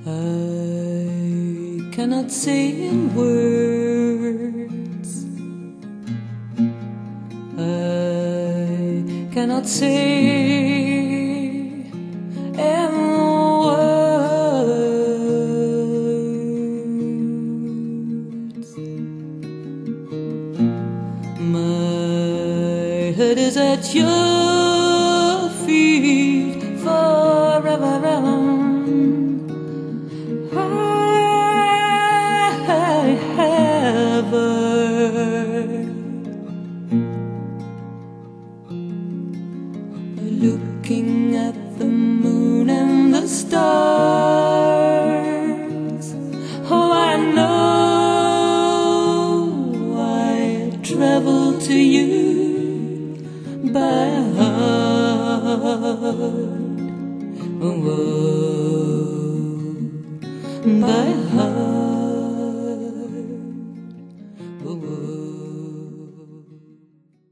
I cannot say in words, I cannot say in words. My head is at your feet forever. Looking at the moon and the stars, oh, I know I travel to you by heart, oh, by heart.